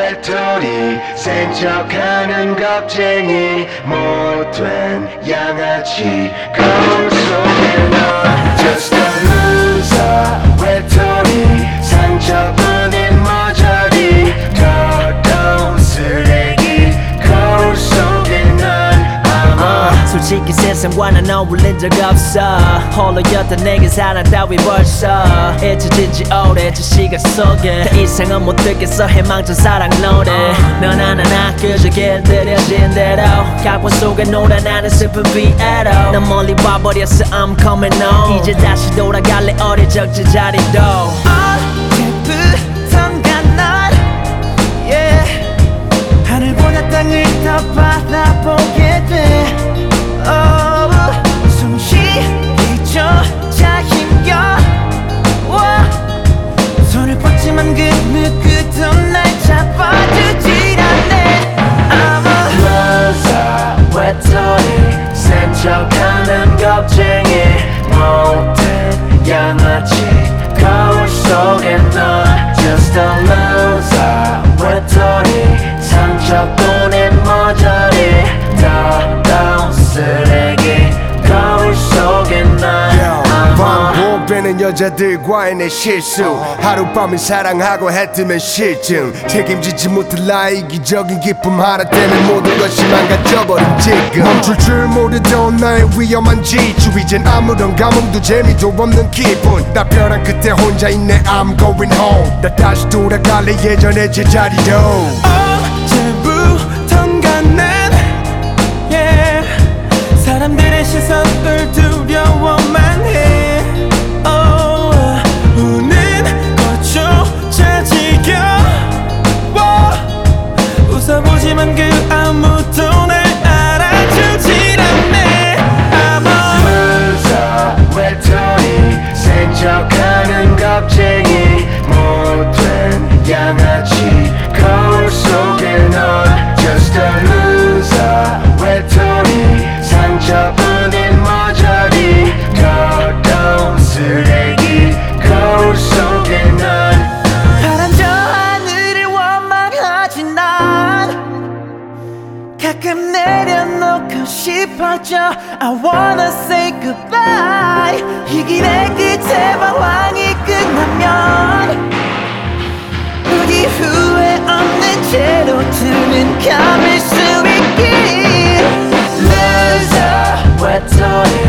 외톨이 센 척하는 겁쟁이 못된 양아치 거울 속에 넌 Just a loser 외톨이 상처뿐인 머저리 더러운 쓰레기 거울 속에 넌 솔직히 세상과는 어울린 적 없어 홀로였던 내게 사랑 따위 벌써 잊혀진 지 오래전 시간 속에 더 이상은 못 듣겠어 해망전 사랑 노래 넌 하나나 그저 길들여진 대로 각본 속에 놀아나는 슬픈 비애로 난 멀리 와버렸어 I'm coming home 이제 다시 돌아갈래 어릴 적 제자리도 언제부턴가 난 하늘보다 땅을 더 바라보게 돼 숨쉬기조차 힘겨워 손을 뻗지만 그 누구도 날 잡아주질 않네 I'm a loser 외톨이 센 척하는 겁쟁이 못된 양아치 거울 속에 넌 Just a loser 외톨이 상처뿐인 머저리 더러운 쓰레기 거울 속에 난 반복되는 여자들과의 내 실수 하룻밤을 사랑하고 해뜨면 실증 책임지지 못할 나의 이기적인 기쁨 하나 때문에 모든 것이 망가져버린 지금 멈출 줄 모르던 나의 위험한 지주 이젠 아무런 감흥도 재미도 없는 기분 나 벼랑 끝에 혼자 있네 I'm going home 나 다시 돌아갈래 예전의 제자리로 언제부턴가 난 사람들의 시선을 두려워만 해 우는 것조차 지겨워 웃어보지만 그 아무도 날 알아주질 않네 I'm a loser 외톨이 센 척하는 겁쟁이 못된 양아치 거울 속에 넌 Just a loser 외톨이 상처뿐인 머저리 더러운 쓰레기 거울 속에 넌 파란 저 하늘을 원망하지 난 가끔 내려놓고 싶어져 I wanna say goodbye 이 길의 끝에 방황이 끝나면 우리 후회 없는 채로 드는 감을 수 있길 loser 외톨이